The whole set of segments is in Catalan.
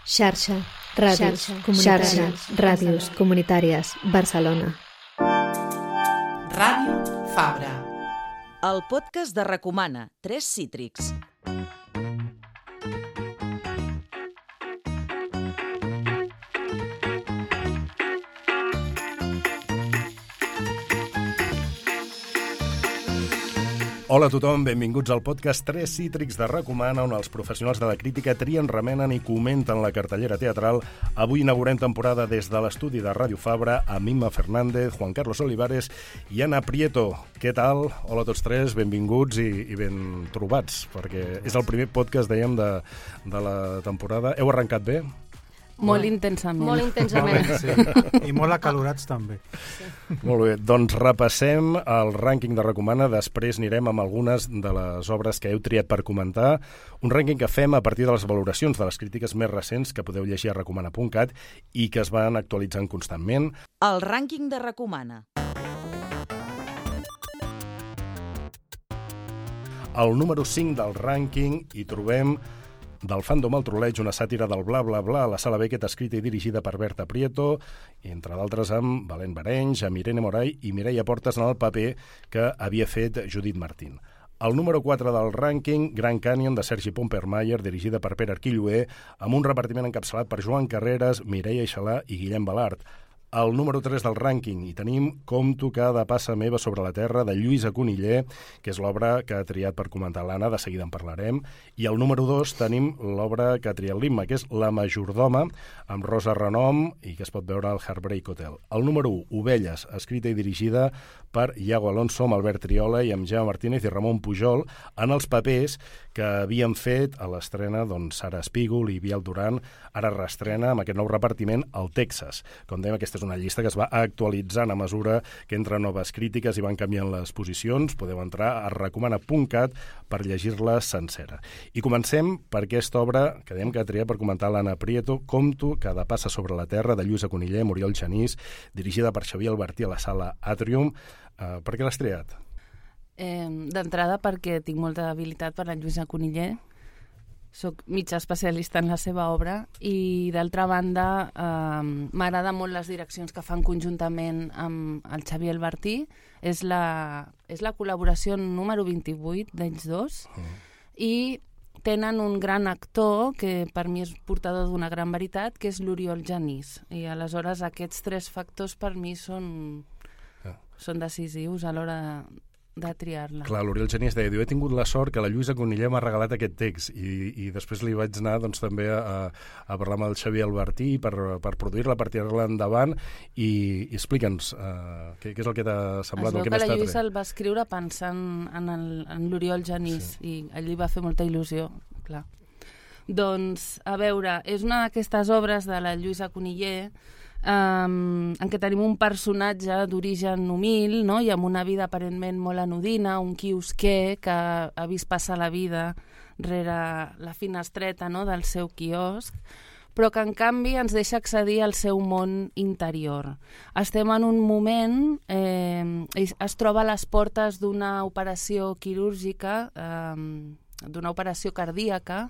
Xarxa, ràdios comunitàries, Barcelona. Ràdio Fabra. El podcast de Recomana, 3 Cítrics. Hola a tothom, benvinguts al podcast 3 Cítrics de Recomana, on els professionals de la crítica trien, remenen i comenten la cartellera teatral. Avui inaugurem temporada des de l'estudi de Ràdio Fabra amb Imma Fernández, Juan Carlos Olivares i Ana Prieto. Què tal? Hola a tots tres, benvinguts i ben trobats, perquè és el primer podcast, dèiem, de la temporada. Heu arrencat bé? Molt intensament. Molt intensament. Sí. I molt acalorats també. Sí. Molt bé, doncs repassem el rànquing de Recomana, després anirem amb algunes de les obres que heu triat per comentar, un rànquing que fem a partir de les valoracions de les crítiques més recents que podeu llegir a recomana.cat i que es van actualitzant constantment. El rànquing de Recomana. Al número 5 del rànquing hi trobem Del fandom al troleig, una sàtira del bla bla bla a la Sala Beckett, escrita i dirigida per Berta Prieto, entre d'altres amb Valent Barenys, amb Irene Moray i Mireia Portes en el paper que havia fet Judit Martín. El número 4 del rànquing, Grand Canyon, de Sergi Pompermayer, dirigida per Pere Arquilloé, amb un repartiment encapçalat per Joan Carreras, Mireia Ixalà i Guillem Balart. Al número 3 del rànquing hi tenim Compto cada passa meva sobre la terra, de Lluïsa Coniller, que és l'obra que ha triat per comentar l'Anna, de seguida en parlarem. I al número 2 tenim l'obra que ha triat l'Imma, que és La majordoma, amb Rosa Renom i que es pot veure al Heartbreak Hotel. El número 1, Ovelles, escrita i dirigida per Iago Alonso, amb Albert Triola i amb Gemma Martínez i Ramon Pujol, en els papers que havien fet a l'estrena Sara Espígol i Biel Duran. Ara reestrena amb aquest nou repartiment al Texas. Com dèiem, aquesta és una llista que es va actualitzant a mesura que entren noves crítiques i van canviant les posicions. Podeu entrar a recomana.cat per llegir-la sencera. I comencem per aquesta obra que dèiem que ha triat per comentar l'Anna Prieto, Compto cada passa sobre la terra, de Lluïsa Coniller, Muriel Genís, dirigida per Xavier Albertí a la Sala Atrium. Per què l'has triat? D'entrada perquè tinc molta habilitat per la Lluïsa Coniller. Soc mitja especialista en la seva obra i, d'altra banda, m'agrada molt les direccions que fan conjuntament amb el Xavier Albertí. És la col·laboració número 28 d'ells dos i tenen un gran actor que per mi és portador d'una gran veritat, que és l'Oriol Genís. I aleshores aquests 3 factors per mi són decisius a l'hora de triar-la. Clar, l'Oriol Genís deia, he tingut la sort que la Lluïsa Coniller m'ha regalat aquest text i després li vaig anar també a parlar amb el Xavier Albertí per produir-la, per tirar-la endavant i explica'ns què és el que t'ha semblat. Es veu que la Lluïsa el va escriure pensant en l'Oriol Genís i allí va fer molta il·lusió, clar. Doncs, a veure, és una d'aquestes obres de la Lluïsa Coniller en què tenim un personatge d'origen humil, no? I amb una vida aparentment molt anodina, un quiosquer que ha vist passar la vida rere la finestreta, no? Del seu quiosc, però que en canvi ens deixa accedir al seu món interior. Estem en un moment, es troba a les portes d'una operació quirúrgica, d'una operació cardíaca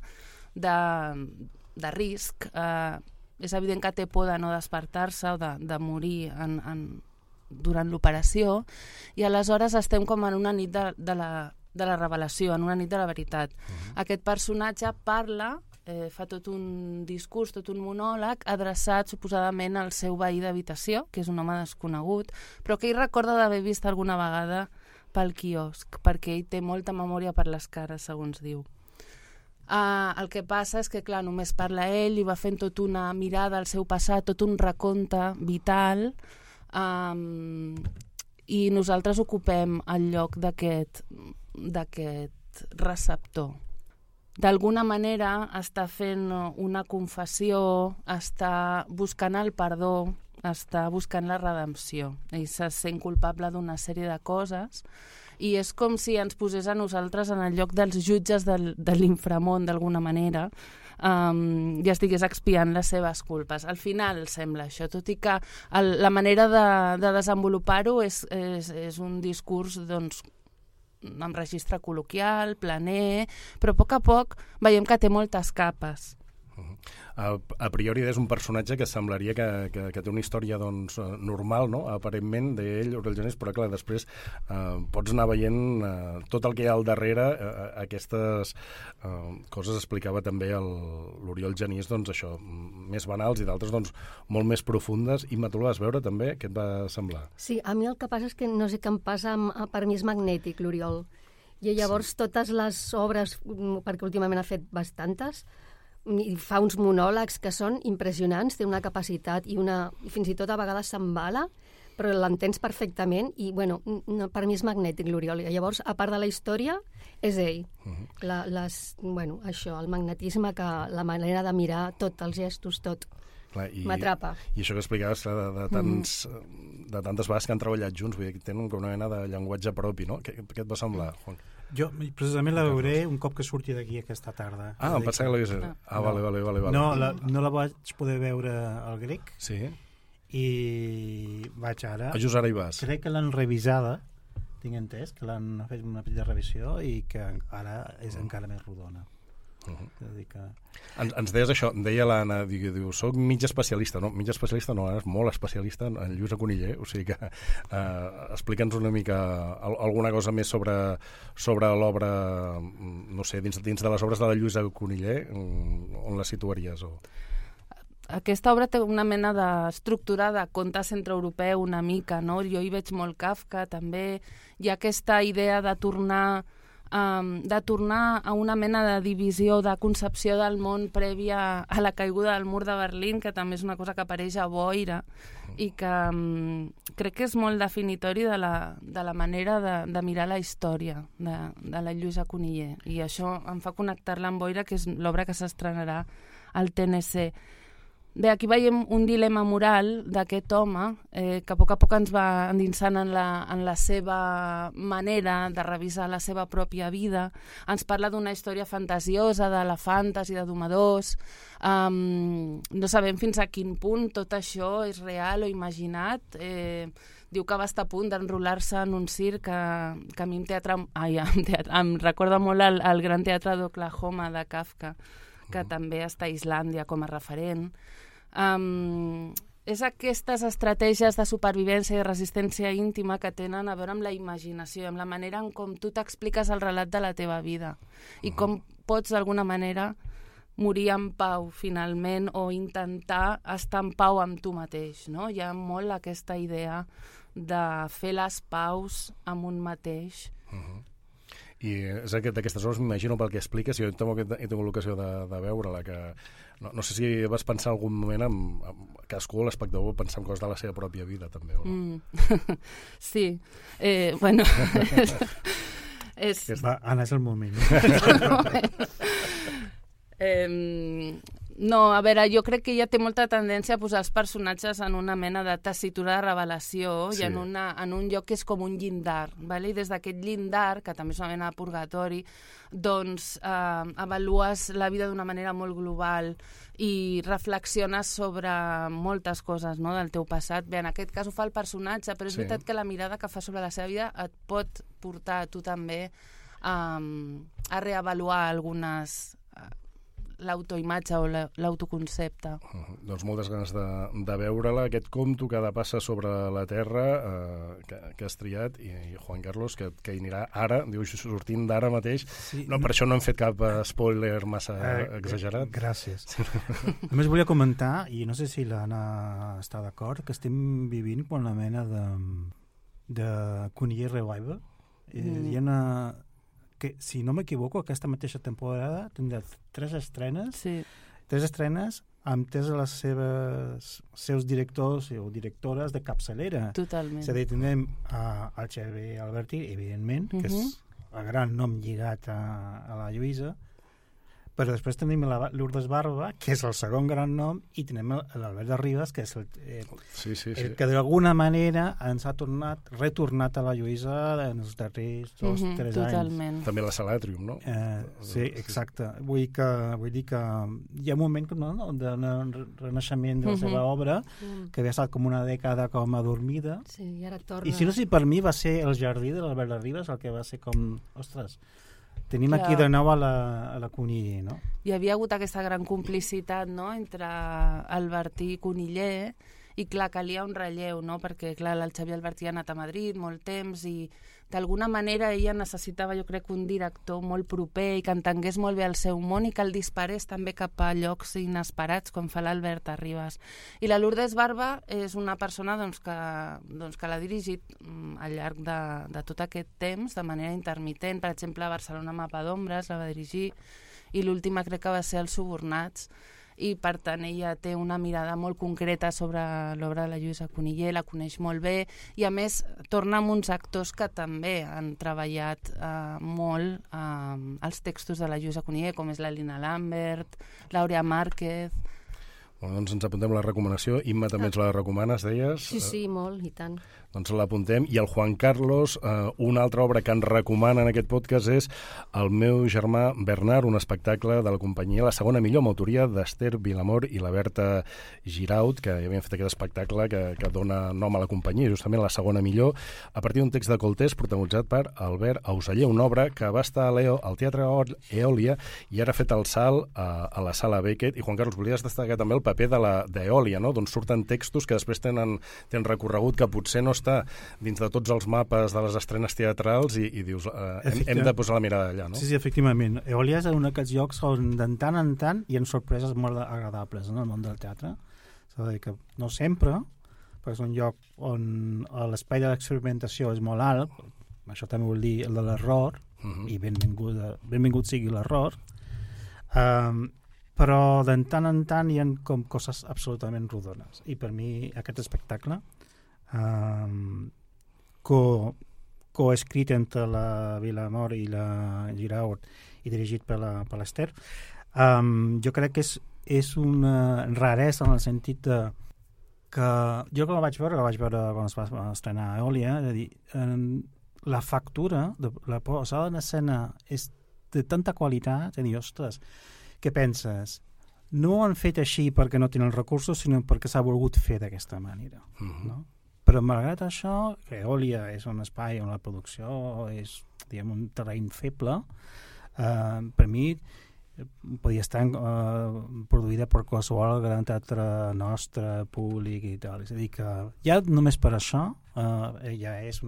de risc. És evident que té por de no despertar-se o de morir durant l'operació i aleshores estem com en una nit de la revelació, en una nit de la veritat. Aquest personatge parla, fa tot un discurs, tot un monòleg adreçat suposadament al seu veí d'habitació, que és un home desconegut, però que ell recorda d'haver vist alguna vegada pel quiosc, perquè ell té molta memòria per les cares, segons diu. El que passa és que, clar, només parla ell i va fent tot una mirada al seu passat, tot un recompte vital, i nosaltres ocupem el lloc d'aquest receptor. D'alguna manera està fent una confessió, està buscant el perdó, està buscant la redempció. Ell se sent culpable d'una sèrie de coses i és com si ens posés a nosaltres en el lloc dels jutges de l'inframón, d'alguna manera, i estigués expiant les seves culpes. Al final sembla això, tot i que la manera de desenvolupar-ho és un discurs, doncs, amb registre col·loquial, planer, però a poc veiem que té moltes capes. A priori és un personatge que semblaria que té una història doncs, normal, no? Aparentment, d'ell, Oriol Genís, però clar, després pots anar veient tot el que hi ha al darrere, aquestes coses explicava també l'Oriol Genís, doncs això, més banals i d'altres doncs, molt més profundes. I tu la vas veure també? Què et va semblar? Sí, a mi el que passa és que no sé què em passa, per mi és magnètic l'Oriol. I llavors totes les obres, perquè últimament ha fet bastantes, i fa uns monòlegs que són impressionants, té una capacitat i fins i tot a vegades s'embala, però l'entens perfectament i, bueno, per mi és magnètic l'Oriol. Llavors, a part de la història, és ell. Això, el magnetisme, la manera de mirar tot, els gestos, tot. M'atrapa. I això que explicaves de tantes vegades que han treballat junts, vull dir que tenen una mena de llenguatge propi, no? Què et va semblar, Juan? Jo precisament la veuré un cop que surti d'aquí aquesta tarda. Em pensava que l'hagués... Vale. No la vaig poder veure al grec. Sí. I vaig ara... Just ara hi vas. Crec que l'han revisada, tinc entès, que l'han fet una petita revisió i que ara és encara més rodona. Ens deies això, em deia l'Anna, diu, soc mig especialista, no? Mig especialista no, és molt especialista en Lluís Cuniller, o sigui que explica'ns una mica alguna cosa més sobre l'obra, no sé, dins de les obres de la Lluís Cuniller, on la situaries? Aquesta obra té una mena d'estructura de conte centreeuropeu una mica, no? Jo hi veig molt Kafka, també hi ha aquesta idea de tornar a una mena de divisió, de concepció del món prèvia a la caiguda del mur de Berlín, que també és una cosa que apareix a Boira i que crec que és molt definitori de la manera de mirar la història de la Lluïsa Cuniller. I això em fa connectar-la amb Boira, que és l'obra que s'estrenarà al TNC. Bé, aquí veiem un dilema moral d'aquest home que a poc ens va endinsant en la seva manera de revisar la seva pròpia vida. Ens parla d'una història fantasiosa, d'elefants i de domadors. No sabem fins a quin punt tot això és real o imaginat. Diu que va estar a punt d'enrolar-se en un circ que a mi em recorda molt el Gran Teatre d'Oklahoma de Kafka, que també està a Islàndia com a referent. És aquestes estratègies de supervivència i resistència íntima que tenen a veure amb la imaginació, amb la manera en com tu t'expliques el relat de la teva vida i com pots d'alguna manera morir en pau finalment o intentar estar en pau amb tu mateix, no? Hi ha molt aquesta idea de fer les paus amb un mateix. I és d'aquestes obres, m'imagino pel que expliques, jo també he tingut l'ocasió de veure-la, que no sé si vas pensar en algun moment cadascú, l'espectador, pensar en coses de la seva pròpia vida, també, o no? Sí. Bueno... Anna, és el moment. No, a veure, jo crec que ella té molta tendència a posar els personatges en una mena de tessitura de revelació i en un lloc que és com un llindar, vale? I des d'aquest llindar, que també és una mena de purgatori, doncs avalues la vida d'una manera molt global i reflexiones sobre moltes coses, no?, del teu passat. Bé, en aquest cas ho fa el personatge, però és veritat que la mirada que fa sobre la seva vida et pot portar a tu també a reavaluar algunes... l'autoimatge o l'autoconcepte. Doncs moltes ganes de veure-la, aquest conto que ha de passar sobre la Terra que has triat, i Juan Carlos, que hi anirà ara, diu, sortint d'ara mateix. Sí, no, per això no hem fet cap spoiler massa exagerat. Gràcies. Només volia comentar, i no sé si l'Anna està d'acord, que estem vivint una mena de Cuniller Revival. Hi ha una... que, si no m'equivoco, aquesta mateixa temporada tindrà 3 estrenes, 3 estrenes amb 3 de les seus directors o directores de capçalera. Totalment. És a dir, tindrem el Xavier Albertí, evidentment, que és el gran nom lligat a la Lluïsa, però després tenim l'Urdes Barba, que és el segon gran nom, i tenim l'Albert Ribas, que és el que d'alguna manera ens ha retornat a la Lluïsa en els darrers 2-3 anys. També la Sala de Triomf, no? Sí, exacte. Vull dir que hi ha un moment de renaixement de la seva obra, que havia estat com una dècada com adormida. Sí, i ara torna. I si no, per mi va ser el Jardí de l'Albert Ribas el que va ser com, ostres, tenim aquí de nou a la Cunillé, no? Hi havia hagut aquesta gran complicitat, no?, entre Albertí i Cunillé, i clar, calia un relleu, no?, perquè clar, el Xavier Albertí ha anat a Madrid molt temps i d'alguna manera ella necessitava, jo crec, un director molt proper i que entengués molt bé el seu món i que el disparés també cap a llocs inesperats, com fa l'Albert Arribas. I la Lourdes Barba és una persona que l'ha dirigit al llarg de tot aquest temps, de manera intermitent. Per exemple, a Barcelona Mapa d'Ombres la va dirigir i l'última crec que va ser Els Subornats, i per tant ella té una mirada molt concreta sobre l'obra de la Lluïsa Cunillé, la coneix molt bé i a més torna amb uns actors que també han treballat molt els textos de la Lluïsa Cunillé, com és la Lina Lambert, l'Àurea Márquez. Bueno, doncs ens apuntem la recomanació. Imma, també ens la recomanes, deies? Sí, molt, i tant. Doncs l'apuntem. I el Juan Carlos, una altra obra que ens recomana en aquest podcast és El meu germà Bernard, un espectacle de la companyia La Segona Millor, amb autoria d'Ester Vilamor i la Berta Giraut, que ja havien fet aquest espectacle que dona nom a la companyia, justament La Segona Millor, a partir d'un text de Coltés protagonitzat per Albert Auseller, una obra que va estar al Teatre Eòlia i ara ha fet el salt a la Sala Beckett. I, Juan Carlos, volies destacar també el paper d'Eòlia, no?, d'on surten textos que després tenen recorregut, que potser no està dins de tots els mapes de les estrenes teatrals i dius, hem de posar la mirada allà, no? Sí, efectivament. Eòlia és un d'aquests llocs on de tant en tant hi ha sorpreses molt agradables en el món del teatre. És a dir, que no sempre, perquè és un lloc on l'espai de l'experimentació és molt alt, això també vol dir el de l'error, i benvingut sigui l'error, però de tant en tant hi ha com coses absolutament rodones. I per mi aquest espectacle coescrit entre la Vilamor i la Giraut i dirigit per l'Ester, jo crec que és una raresa en el sentit que jo que la vaig veure quan es va estrenar a Eòlia, és a dir, la factura, la posada en escena és de tanta qualitat, és a dir, ostres, què penses? No ho han fet així perquè no tenen recursos, sinó perquè s'ha volgut fer d'aquesta manera, no? Però malgrat això, Eòlia és un espai on la producció és, diguem, un terreny feble. Per mi podia estar produïda per qualsevol gran teatre nostre, públic i tal. És a dir, que ja només per això ja és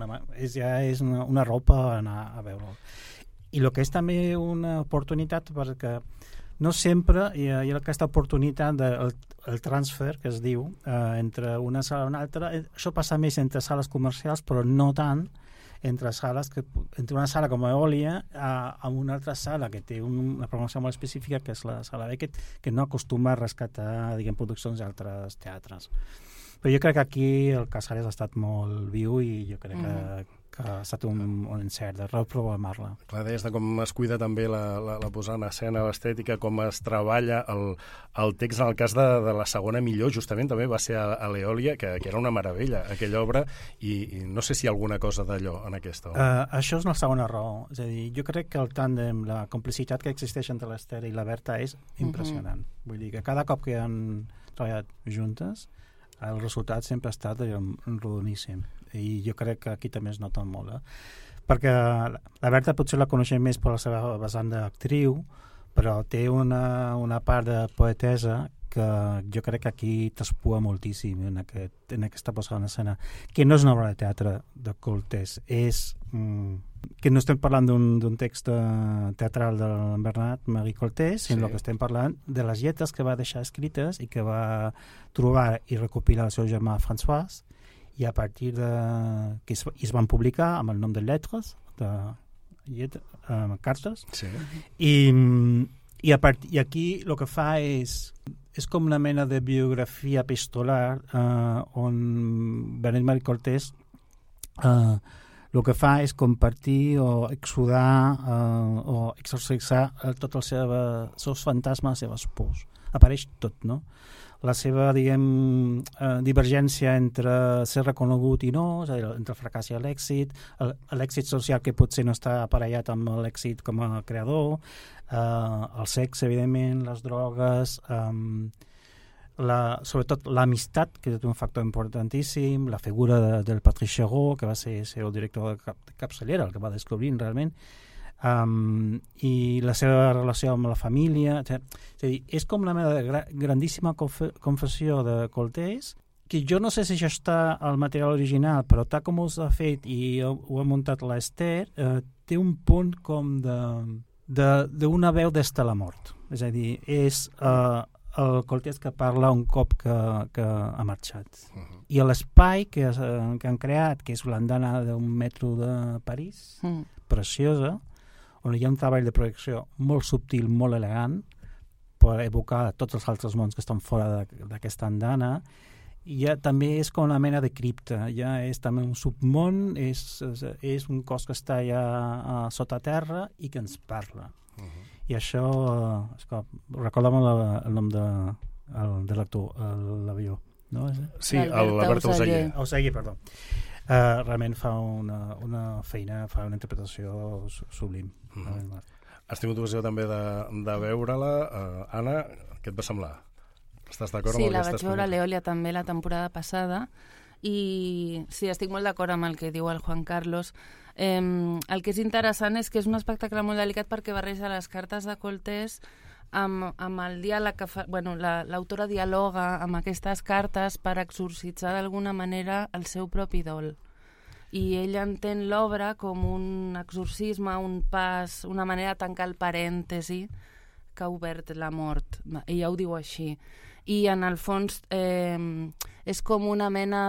una raó per anar a veure-ho. I el que és també una oportunitat, perquè no sempre hi ha aquesta oportunitat del transfer, que es diu, entre una sala i una altra. Això passa més entre sales comercials, però no tant entre una sala com Eòlia amb una altra sala que té una programació molt específica, que és la Sala Beckett, que no acostuma a rescatar, diguem, produccions d'altres teatres. Però jo crec que aquí el Casares ha estat molt viu i jo crec que ha estat un encert de reprogramar-la. Clar, deies de com es cuida també la posada en escena, l'estètica, com es treballa el text. En el cas de La Segona Millor, justament també va ser a l'Eòlia, que era una meravella, aquella obra, i no sé si hi ha alguna cosa d'allò en aquesta obra. Això és la segona raó. És a dir, jo crec que el tàndem, la complicitat que existeix entre l'Ester i la Berta és impressionant. Vull dir que cada cop que han treballat juntes, el resultat sempre ha estat rodoníssim. I jo crec que aquí també es nota molt. Perquè la Berta potser la coneixem més per la seva vessant d'actriu, però té una part de poetesa que jo crec que aquí t'espua moltíssim en aquesta posada en escena, que no és una obra de teatre de Coltés, és que no estem parlant d'un text teatral de Bernat-Marie Coltés, sinó que estem parlant de les lletres que va deixar escrites i que va trobar i recopilar el seu germà François, i a partir que es van publicar amb el nom de lletres, cartes, i aquí el que fa és com una mena de biografia epistolar on Benet-Marie Coltés el que fa és compartir o exudar o exorcitzar tots els seus fantasmes, les seves pors. Apareix tot, no? La seva, diguem, divergència entre ser reconegut i no, és a dir, entre el fracàs i l'èxit social que potser no està aparellat amb l'èxit com a creador, el sexe, evidentment, les drogues, sobretot l'amistat, que és un factor importantíssim, la figura del Patrice Chéreau, que va ser el director de capçalera, el que va descobrir realment, i la seva relació amb la família, etc. És a dir, és com una mena de grandíssima confessió de Coltés, que jo no sé si això està al material original, però tal com us ha fet i ho ha muntat l'Ester, té un punt com d'una veu des de la mort. És a dir, és el Coltés que parla un cop que ha marxat. I l'espai que han creat, que és l'andana d'un metro de París, preciosa, on hi ha un treball de projecció molt subtil, molt elegant, per evocar tots els altres mons que estan fora d'aquesta andana. I ja també és com una mena de cripta, ja és també un submón, és un cos que està ja sota terra i que ens parla. I això, recorda'm el nom de l'actor, l'avió, no? Sí, l'Albert Auseguer. Auseguer, perdó. Realment fa una feina, fa una interpretació sublim. Has tingut ocasió també de veure-la. Anna, què et va semblar? Estàs d'acord amb Sí, el que la estàs vaig veure a l'Eòlia també la temporada passada i sí, estic molt d'acord amb el que diu el Juan Carlos. El que és interessant és que és un espectacle molt delicat perquè barreja les cartes de Coltés amb el diàleg que fa... Bueno, l'autora dialoga amb aquestes cartes per exorcitzar d'alguna manera el seu propi dol. I ella entén l'obra com un exorcisme, un pas, una manera de tancar el parèntesi que ha obert la mort. Ella ho diu així. I en el fons és com una mena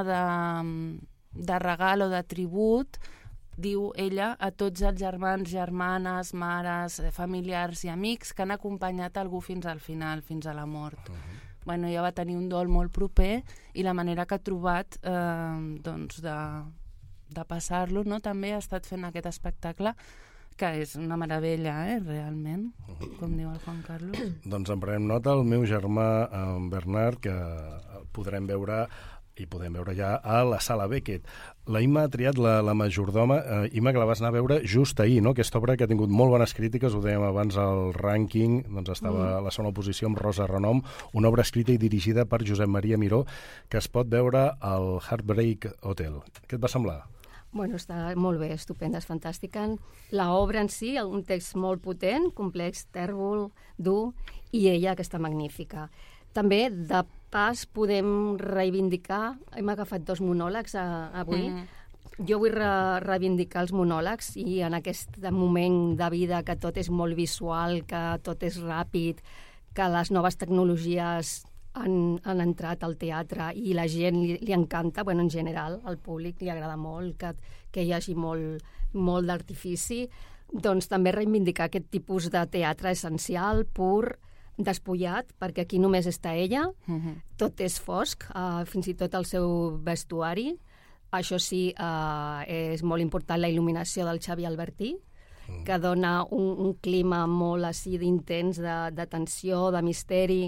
de regal o de tribut, diu ella, a tots els germans, germanes, mares, familiars i amics que han acompanyat algú fins al final, fins a la mort. Bueno, ella va tenir un dol molt proper i la manera que ha trobat doncs de passar-lo, no? També ha estat fent aquest espectacle que és una meravella, realment, com diu el Juan Carlos. Doncs en prenem nota, el meu germà en Bernard, que podrem veure i podem veure ja a la Sala Beckett. La Imma ha triat la majordoma, Imma, que la vas anar a veure just ahir, no? Aquesta obra que ha tingut molt bones crítiques, ho dèiem abans al rànquing, doncs estava a la segona posició amb Rosa Renom, una obra escrita i dirigida per Josep Maria Miró, que es pot veure al Heartbreak Hotel. Què et va semblar? Bueno, està molt bé, estupenda, és fantàstica. L'obra en si, un text molt potent, complex, tèrbol, dur, i ella, que està magnífica. També, de pas, podem reivindicar... Hem agafat 2 monòlegs avui. Jo vull reivindicar els monòlegs i en aquest moment de vida que tot és molt visual, que tot és ràpid, que les noves tecnologies han entrat al teatre i la gent li encanta, bueno, en general, al públic li agrada molt que hi hagi molt d'artifici, doncs també reivindicar aquest tipus de teatre essencial, pur, despullat, perquè aquí només està ella, tot és fosc, fins i tot el seu vestuari. Això sí, és molt important la il·luminació del Xavi Albertí, que dona un clima molt així d'intens, de tensió, de misteri.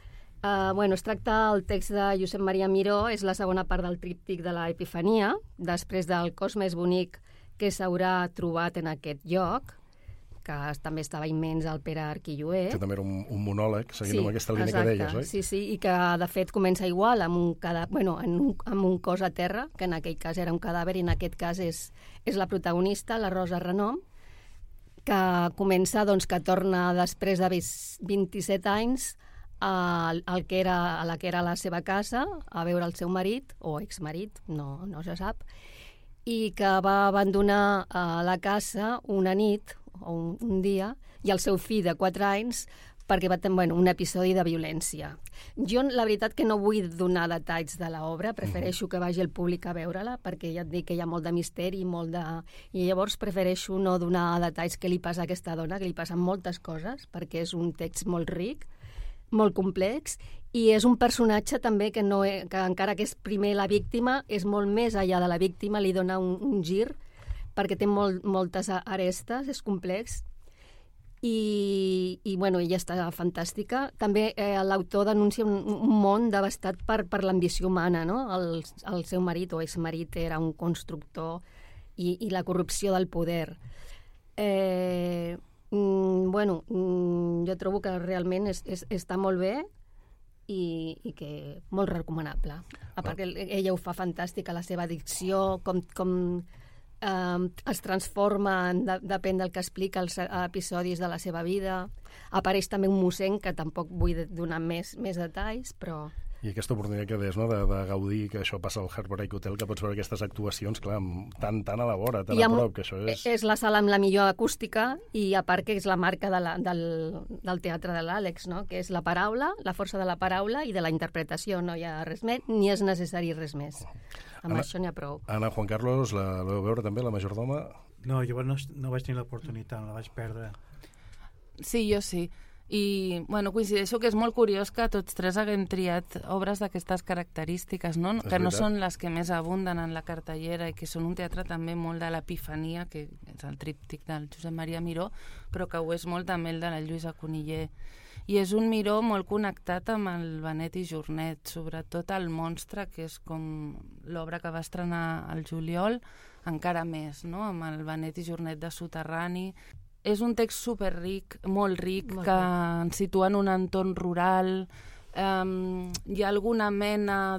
Es tracta el text de Josep Maria Miró, és la segona part del tríptic de la Epifania, després del cos més bonic que s'haurà trobat en aquest lloc, que també estava immens el Pere Arquilloé. Que també era un monòleg, seguint amb aquesta línia que deies, oi? Sí, i que de fet comença igual, amb un cos a terra, que en aquell cas era un cadàver, i en aquest cas és la protagonista, la Rosa Renom, que comença, que torna després de 27 anys a la que era la seva casa, a veure el seu marit, o exmarit, no se sap, i que va abandonar la casa una nit, o un dia, i el seu fill de 4 anys, perquè va tenir un episodi de violència. Jo, la veritat, que no vull donar detalls de l'obra, prefereixo que vagi el públic a veure-la, perquè ja et dic que hi ha molt de misteri, i llavors prefereixo no donar detalls què li passa a aquesta dona, que li passen moltes coses, perquè és un text molt ric, molt complex, i és un personatge també que encara que és primer la víctima, és molt més allà de la víctima, li dona un gir, perquè té moltes arestes, és complex, i ella està fantàstica. També l'autor denuncia un món devastat per l'ambició humana, no? El seu marit o exmarit era un constructor i la corrupció del poder. Jo trobo que realment està molt bé i que molt recomanable. A part que ella ho fa fantàstica, la seva dicció, com es transforma, depèn del que explica, els episodis de la seva vida. Apareix també un mossèn, que tampoc vull donar més detalls, però... I aquesta oportunitat que deies, no?, de gaudir, que això passa al Heartbreak Hotel, que pots veure aquestes actuacions, clar, tan a la vora, tan a prop, que això és... És la sala amb la millor acústica i a part que és la marca del teatre de l'Àlex, no?, que és la paraula, la força de la paraula i de la interpretació. No hi ha res més, ni és necessari res més. Amb això n'hi ha prou. Anna, Juan Carlos, la vau veure també, la majordoma? No, jo no vaig tenir l'oportunitat, la vaig perdre. Sí, jo sí. I, bueno, coincideixo que és molt curiós que tots tres haguem triat obres d'aquestes característiques, no? Que no són les que més abunden en la cartellera i que són un teatre també molt de l'Epifania, que és el tríptic del Josep Maria Miró, però que ho és molt també el de la Lluïsa Cunillé. I és un Miró molt connectat amb el Benet i Jornet, sobretot el Monstre, que és com l'obra que va estrenar el juliol, encara més, no?, amb el Benet i Jornet de Soterrani. És un text superric, molt ric, que ens situa en un entorn rural. Hi ha alguna mena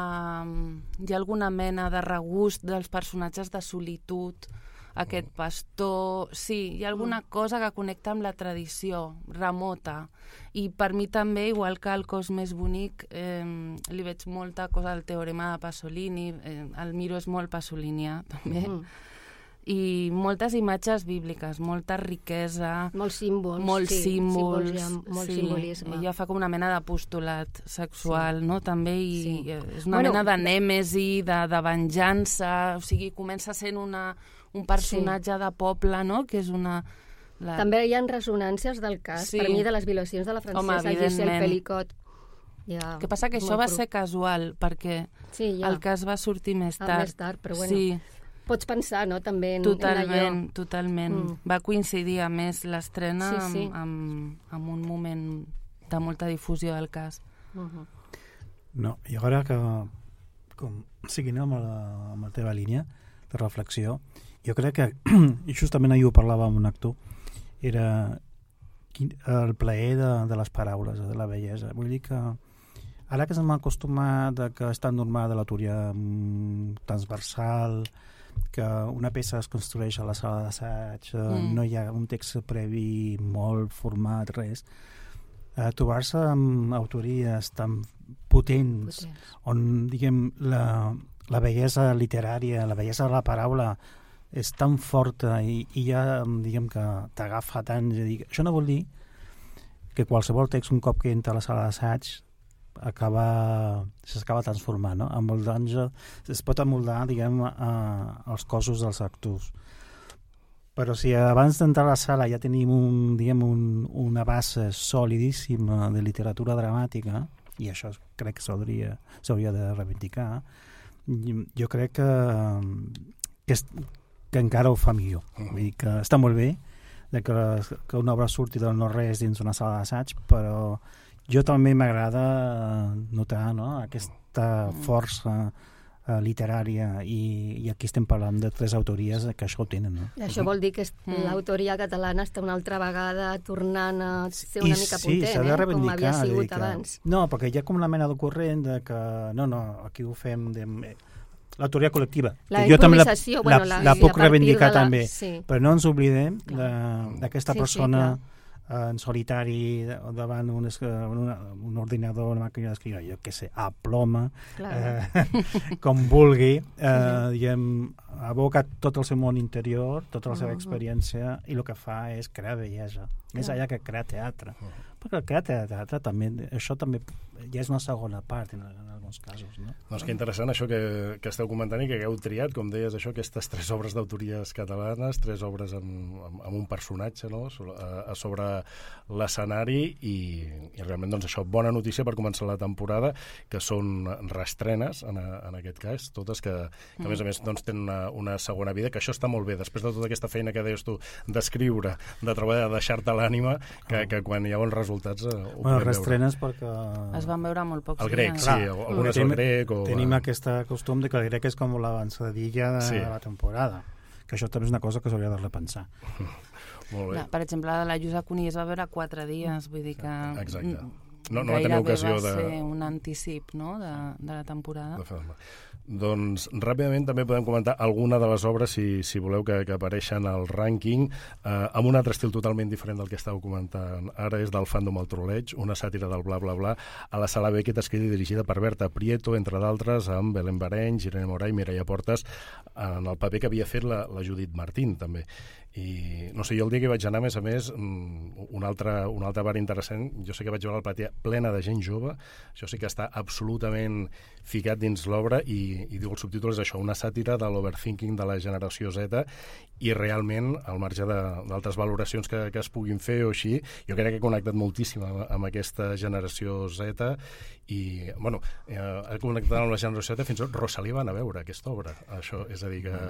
de regust dels personatges de solitud, aquest pastor... Sí, hi ha alguna cosa que connecta amb la tradició remota. I per mi també, igual que el Cos més bonic, li veig molta cosa del teorema de Pasolini. El Miró és molt pasolinià, també. I moltes imatges bíbliques, molta riquesa, molts símbols, molt simbolisme. Ella fa com una mena d'apostolat sexual, no?, també, i és una mena de nèmesi, de venjança, o sigui, comença sent un personatge de poble, no?, que és una... També hi ha ressonàncies del cas, per mi, de les violacions de la francesa Gisèle Pelicot. El que passa que això va ser casual, perquè el cas va sortir més tard. Més tard, però bueno... Sí. Pots pensar, no?, també en allò. Totalment. Va coincidir, a més, l'estrena amb un moment de molta difusió del cas. No, i ara que, com seguint amb la teva línia de reflexió, jo crec que, i justament ahir ho parlava amb un actor, era el plaer de les paraules, de la bellesa. Vull dir que ara que s'hem acostumat que és tan normal de la teoria transversal, que una peça es construeix a la sala d'assaig, no hi ha un text previ molt format, res. Trobar-se amb autories tan potents, on, diguem, la bellesa literària, la bellesa de la paraula és tan forta i ja, diguem, que t'agafa tant. Això no vol dir que qualsevol text, un cop que entra a la sala d'assaig, s'acaba transformant, no? Es pot amoldar, diguem, els cossos dels actors. Però si abans d'entrar a la sala ja tenim una base solidíssima de literatura dramàtica, i això crec que s'hauria de reivindicar, jo crec que encara ho fa millor. Vull dir que està molt bé que una obra surti del no-res dins una sala d'assaig, però jo també m'agrada notar, no?, aquesta força literària, i aquí estem parlant de tres autories que això ho tenen, no? Això vol dir que l'autoria catalana està una altra vegada tornant a ser una mica potent, com havia sigut abans. No, perquè hi ha com una mena de corrent de que aquí ho fem l'autoria col·lectiva. La improvisació, la puc reivindicar també, però no ens oblidem d'aquesta persona en solitari davant un ordinador, una màquina d'escriure, jo què sé, a ploma, com vulgui, aboca tot el seu món interior, tota la seva experiència, i el que fa és crear bellesa, més allà que crear teatre. Perquè el crear teatre també, això també ja és una segona part en alguns casos, no? Doncs que interessant això que esteu comentant i que hagueu triat, com deies, això, aquestes tres obres d'autories catalanes, tres obres amb un personatge, no?, a sobre l'escenari, i realment, doncs, això, bona notícia per començar la temporada, que són reestrenes, en aquest cas, totes que a més, doncs, tenen una segona vida, que això està molt bé, després de tota aquesta feina que deies tu, d'escriure, de treballar, de deixar-te l'ànima, que quan hi ha bons resultats ho podem veure. Reestrenes perquè... Es van veure molt pocs. El grec, sí, algunes el grec. Tenim aquest costum de que el grec és com l'avançadilla de la temporada, que això també és una cosa que s'hauria de repensar. Molt bé. Per exemple, la Lluïsa Cunillé es va veure 4 dies, vull dir que... Exacte. No va tenir ocasió de... va ser un anticip, no?, de la temporada. Doncs ràpidament també podem comentar alguna de les obres, si voleu, que apareixen al rànquing, amb un altre estil totalment diferent del que estàveu comentant. Ara és del Fandom al Troleig, una sàtira del bla bla bla, a la Sala Beckett, escrita i dirigida per Berta Prieto, entre d'altres, amb Belén Barenys, Irene Moray, Mireia Portes, en el paper que havia fet la Judit Martín, també. I no sé, jo el dia que vaig anar, a més, un altre bar interessant, jo sé que vaig veure la platea plena de gent jove, això sí que està absolutament ficat dins l'obra, i diu el subtítol és això, una sàtira de l'overthinking de la generació Z, i realment, al marge d'altres valoracions que es puguin fer o així, jo crec que he connectat moltíssim amb aquesta generació Z, i, bueno, he connectat amb la generació Z, fins i tot Rosalía va anar a veure aquesta obra. Això, és a dir, que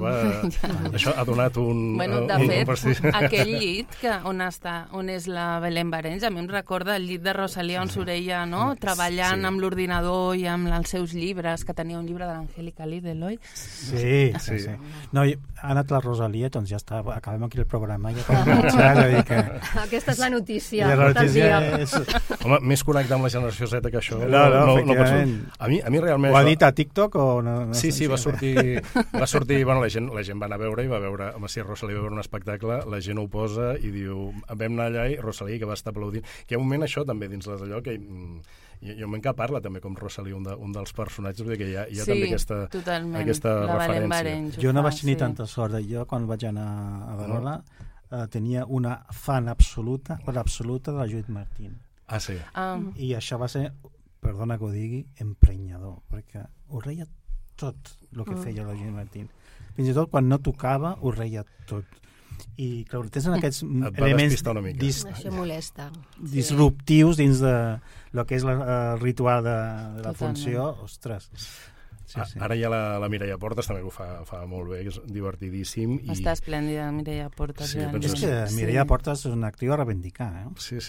això ha donat un... Bueno, de fet, aquell llit on és la Belén Barenys, a mi em recorda el llit de Rosalía on s'oreia, no?, treballant amb l'ordinador i amb els seus llibres, que tenia un llibre de l'Angélica Lee, d'Eloi. Sí. No, ha anat la Rosalía, doncs ja està, acabem aquí el programa. Ja que... Aquesta és la notícia. La notícia és... Home, més connectar amb la generació Z que això. No pot ser. A mi realment... Ho ha dit a TikTok o no? Sí, va sortir... Bueno, la gent va anar a veure i va veure... Home, si Rosalía va veure un espectacle, la gent ho posa i diu... Vam anar allà i Rosalía, que va estar aplaudint. Que hi ha un moment això també dins d'allò que... Hi ha un moment que parla també com Rosalía, un dels personatges, perquè hi ha també aquesta referència. Jo no vaig tenir tanta sort. Jo, quan vaig anar a veure-la, tenia una fan absoluta de la Judit Martín. Ah, sí. I això va ser, perdona que ho digui, emprenyador, perquè ho reia tot el que feia la Judit Martín. Fins i tot quan no tocava, ho reia tot. I clar, tens en aquests elements això molesta. Disruptius dins de lo que és el ritual de la funció. Ostres. Sí. Ara hi ha la Mireia Portes també, que ho fa molt bé, que és divertidíssim. Està esplèndida, Mireia Portes. Sí, és que Mireia Portes és una actriu a reivindicar. Sí.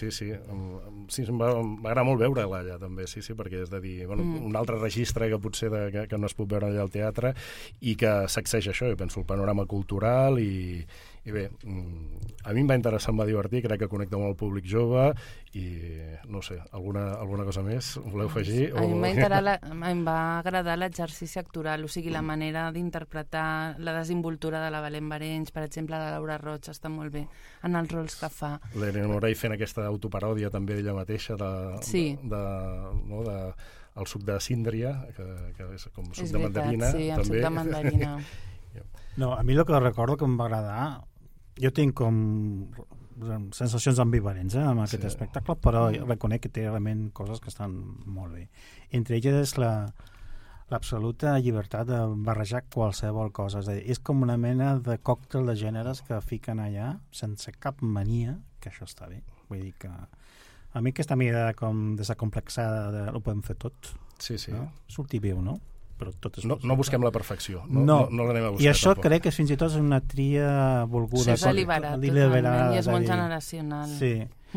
Em va agradar molt veure-la allà, també, sí, perquè és de dir, un altre registre que potser que no es pot veure allà al teatre i que sacseja això, jo penso, el panorama cultural i bé, a mi em va interessar, em va divertir, crec que connecta amb el públic jove i, no sé, alguna cosa més voleu afegir? A mi em va agradar l'exercici actoral, o sigui, la manera d'interpretar la desenvoltura de la Belén Barenys, per exemple, la Laura Roig està molt bé en els rols que fa. L'Irene Moray fent aquesta autoparòdia també d'ella mateixa el suc de síndria, que és com suc de mandarina. Sí, el suc de mandarina. No, a mi el que recordo que em va agradar, jo tinc com sensacions ambivalents amb aquest espectacle, però reconec que té realment coses que estan molt bé. Entre elles és l'absoluta llibertat de barrejar qualsevol cosa. És a dir, és com una mena de còctel de gèneres que fiquen allà sense cap mania, que això està bé. Vull dir que a mi aquesta mirada com desacomplexada ho podem fer tot. Sí. No? Sortir viu, no? Però tot és no busquem la perfecció, no l'anem a buscar. I això tampoc. Crec que fins i tot és una tria volguda. És deliberat, totalment, i és molt generacional. Sí.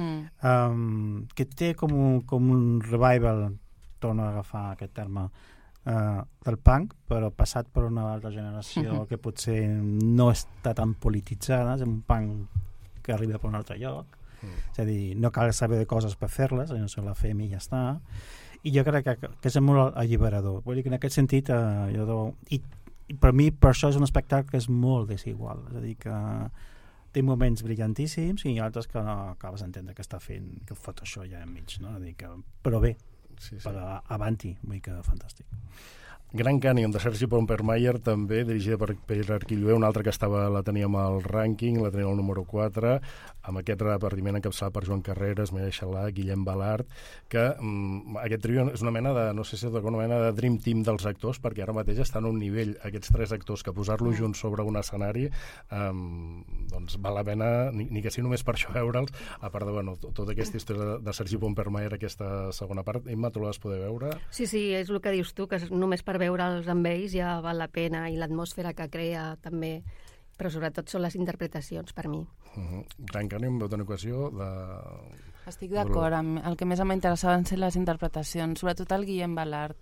Que té com un revival, torno a agafar aquest terme, del punk, però passat per una altra generació que potser no està tan polititzada, és un punk que arriba per un altre lloc. És a dir, no cal saber de coses per fer-les, no la fem i ja està. I jo crec que és molt alliberador. Vull dir que en aquest sentit, i per mi per això és un espectacle que és molt desigual. És a dir, que té moments brillantíssims i altres que no acabes d'entendre que està fent, que fot això ja enmig. No? És a dir que, però bé, per avanti, vull dir que fantàstic. Gran Canyon, de Sergi Pompermayer, també, dirigida per Pere Arquilloé, una altra que la teníem al rànquing, la teníem al número 4, amb aquest repartiment encapçalat per Joan Carreras, Mireia Xalà, Guillem Balart, que aquest trio és una mena de, no sé si és una mena de dream team dels actors, perquè ara mateix estan a un nivell, aquests 3 actors, que posar-los junts sobre un escenari, doncs val la pena, ni que sigui només per això veure'ls, a part de, tota aquesta història de Sergi Pompermayer, aquesta segona part. Imma, tu l'has poder veure? Sí, és el que dius tu, que només per veure'ls amb ells ja val la pena, i l'atmosfera que crea també, però sobretot són les interpretacions per mi. Gran Canyon, vau tenir ocasió de... Estic d'acord, el que més em interessava van ser les interpretacions, sobretot el Guillem Balart,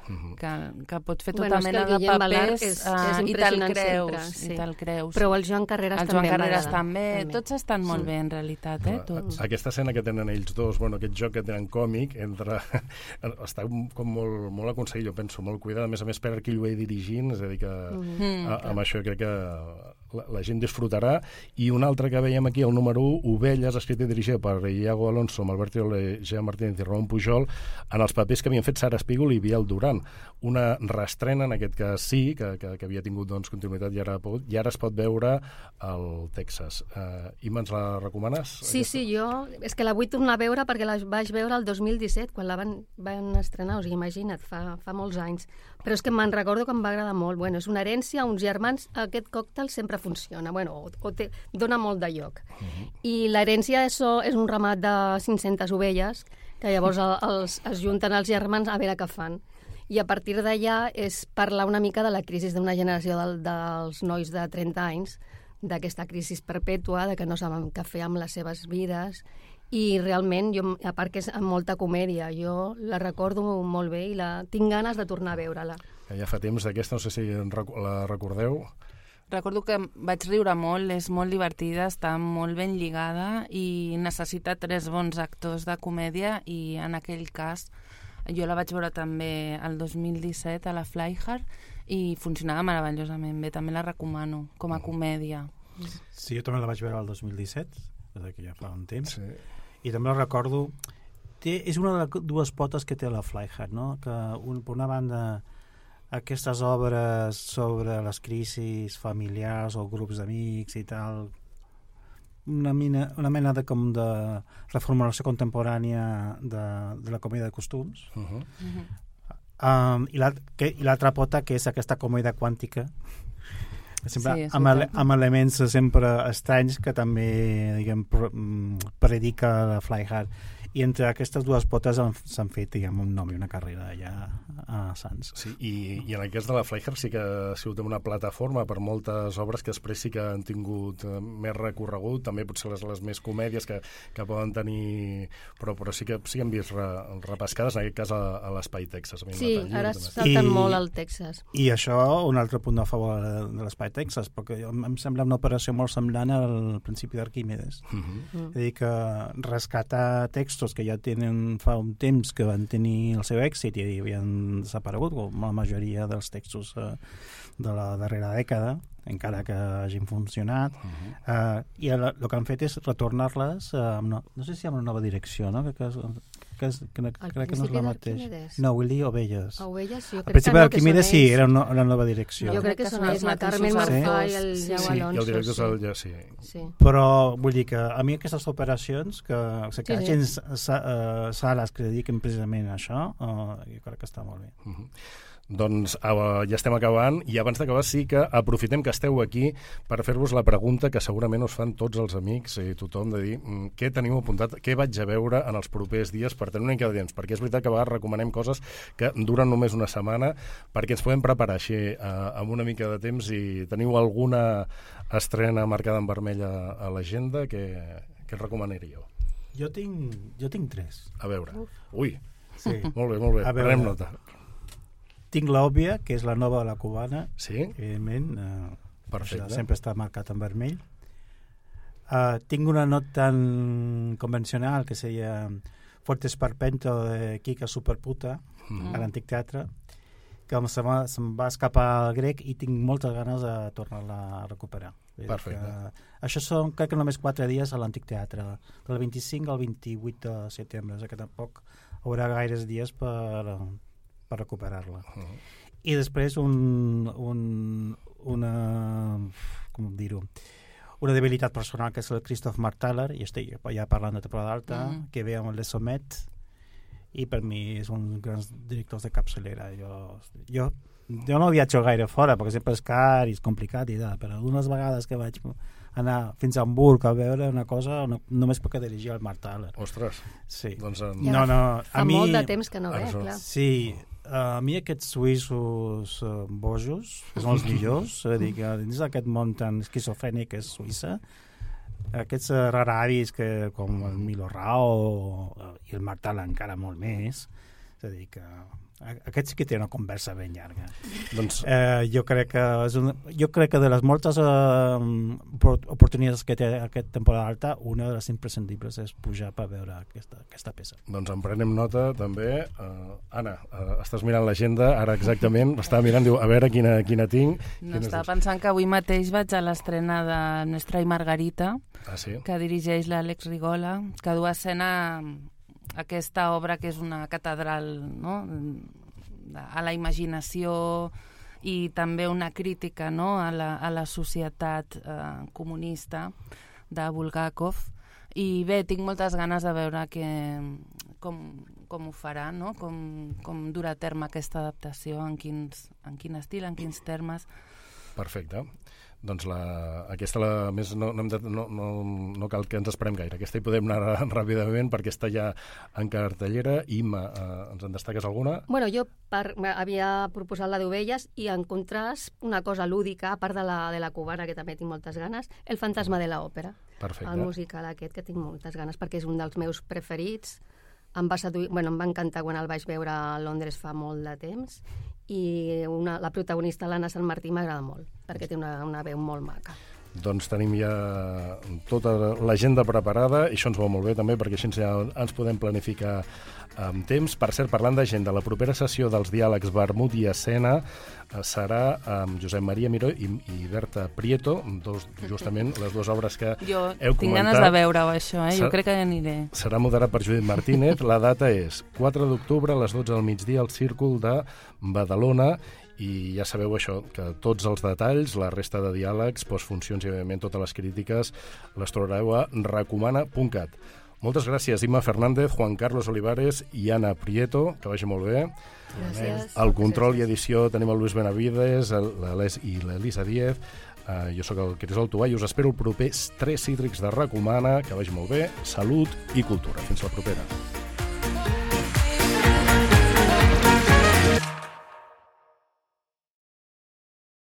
que pot fer tota mena de papers i te'l creus. Però el Joan Carreras també. El Joan Carreras també. Tots estan molt bé, en realitat, tots. Aquesta escena que tenen ells dos, aquest joc que tenen còmic, està com molt aconseguit, jo penso, molt cuidat. A més, Pere Arquillo dirigint, és a dir que amb això crec que la gent disfrutarà. I un altre que veiem aquí, el número 1, Ovelles, escrit i dirigit per Iago Alonso, Alberto Jean Martínez i Ramon Pujol, en els papers que havien fet Sara Espígol i Biel Duran. Una reestrena, en aquest cas sí, que havia tingut continuïtat i ara es pot veure al Texas. Imma, ens la recomanes? Sí, jo és que la vull tornar a veure perquè la vaig veure el 2017, quan la van estrenar, o sigui, imagina't, fa molts anys. Però és que me'n recordo que em va agradar molt. Bueno, és una herència, uns germans, aquest còctel sempre funciona, dona molt de lloc. I l'herència és un ramat de 500 ovelles, que llavors es junten els germans a veure què fan. I a partir d'allà és parlar una mica de la crisi d'una generació dels nois de 30 anys, d'aquesta crisi perpètua, de que no saben què fer amb les seves vides. I realment, a part que és amb molta comèdia, jo la recordo molt bé i tinc ganes de tornar a veure-la. Ja fa temps d'aquesta, no sé si la recordeu. Recordo que vaig riure molt, és molt divertida, està molt ben lligada i necessita 3 bons actors de comèdia i en aquell cas jo la vaig veure també el 2017 a la Flyhard i funcionava meravellosament bé, també la recomano com a comèdia. Sí, jo també la vaig veure el 2017, que ja fa un temps, i també la recordo, és una de les 2 potes que té la Flyhard, no? Que per una banda aquestes obres sobre les crisis familiars o grups d'amics i tal, una mena de reformulació contemporània de la comèdia de costums. I l'altra pota, que és aquesta comèdia quàntica, sempre amb elements sempre estranys que també, predica la Flyhard. I entre aquestes 2 potes s'han fet, un nom i una carrera ja a Sants. Sí, i en el cas de la Flyhard sí que ha sigut una plataforma per moltes obres que després sí que han tingut més recorregut, també potser les més comèdies que poden tenir, però sí que han vist repescades, en aquest cas a l'Espai Texas. Sí, ara salten molt al Texas. I això, un altre punt a favor de l'Espai Texas, perquè em sembla una operació molt semblant al principi d'Arquímedes. És a dir, que rescatar textos que ja tenen fa un temps que van tenir el seu èxit i havien desaparegut, com la majoria dels textos de la darrera dècada, encara que hagin funcionat, i el que han fet és retornar-les, no sé si amb una nova direcció, no? Crec que no és la mateixa. No, vull dir Ovelles. Ovelles, jo crec que no. Al principi d'Arquímedes sí, era una nova direcció. Jo crec que són ells, la Carmen Marfà i el Jau Alonso. Sí, el director és el Jau, sí. Però vull dir que a mi aquestes operacions, que hagin sales que dediquen precisament a això, jo crec que està molt bé. Doncs ja estem acabant i abans d'acabar sí que aprofitem que esteu aquí per fer-vos la pregunta que segurament us fan tots els amics i tothom, de dir què teniu apuntat, què vaig a veure en els propers dies per tenir una mica de temps, perquè és veritat que a vegades recomanem coses que duren només una setmana perquè ens podem preparar així amb una mica de temps. I teniu alguna estrena marcada en vermell a l'agenda que recomanaríeu? Jo tinc 3. A veure. Ui, sí. Molt bé, prenem nota. Tinc l'Òbvia, que és la nova de la cubana. Sí? Evidentment. Perfecte. Sempre està marcat en vermell. Tinc una no tan convencional, que seria Fuerte Sparpento de Kika Superputa, a l'Antic Teatre, que se'm va escapar al grec i tinc moltes ganes de tornar-la a recuperar. Perfecte. Això són, crec que només 4 dies a l'Antic Teatre, del 25 al 28 de setembre, que tampoc haurà gaires dies per recuperar-la. I després una debilitat personal, que és el Christoph Marthaler, i estic ja parlant de temporada alta, que ve amb el Les Sommets, i per mi és un dels grans directors de capçalera. Jo no viatjo gaire fora, perquè sempre és car i és complicat, però unes vegades que vaig anar fins a Hamburg a veure una cosa, només perquè dirigia el Marthaler. Ostres! Sí. Doncs fa molt de temps que no ve, clar. Sí, a mi aquests suïssos bojos, que són els millors, és a dir, que dins d'aquest món tan esquizofrènic que és Suïssa, aquests raravis com el Milo Rao i el Marthaler encara molt més, és a dir, que Aquest sí que té una conversa ben llarga. Doncs Jo crec que de les moltes oportunitats que té aquest temporada alta, una de les imprescindibles és pujar per veure aquesta peça. Doncs en prenem nota també. Anna, estàs mirant l'agenda ara exactament, estava mirant, diu, a veure quina tinc. No, estava pensant que avui mateix vaig a l'estrena de Nuestra i Margarita, sí? que dirigeix l'Àlex Rigola, que du a escena aquesta obra que és una catedral, no?, a la imaginació i també una crítica, no?, a la societat comunista de Bulgakov. I bé, tinc moltes ganes de veure com ho farà, no?, com durà a terme aquesta adaptació, en quin estil, en quins termes. Perfecte. Doncs aquesta més no cal que ens esperem gaire. Aquesta hi podem anar ràpidament perquè està ja en cartellera. Imma, ens en destaques alguna? Bueno, jo havia proposat la d'Ovelles i en contrast una cosa lúdica, a part de la cubana, que també tinc moltes ganes, El fantasma de l'òpera. Perfecte. El musical aquest, que tinc moltes ganes perquè és un dels meus preferits. Em va encantar quan el vaig veure a Londres fa molt de temps i la protagonista, l'Anna Sant Martí, m'agrada molt perquè té una veu molt maca. Doncs tenim ja tota l'agenda preparada i això ens va molt bé també perquè així ja ens podem planificar amb temps. Per cert, parlant d'agenda, la propera sessió dels diàlegs Vermut i Escena serà amb Josep Maria Miró i Berta Prieto, justament les dues obres que heu comentat. Jo tinc ganes de veure-ho, això, jo crec que aniré. Serà moderat per Judit Martínez. La data és 4 d'octubre a les 12 del migdia al Círcul de Badalona. I ja sabeu això, que tots els detalls, la resta de diàlegs, postfuncions i, evidentment, totes les crítiques les trobareu a recomana.cat. Moltes gràcies, Imma Fernández, Juan Carlos Olivares i Anna Prieto, que vagi molt bé. Gràcies. Al control i edició tenim el Luis Benavides i l'Elisa Díez. Jo sóc el Crisol Tubà i us espero el proper 3 Cítrics de Recomana. Que vagi molt bé, salut i cultura. Fins la propera.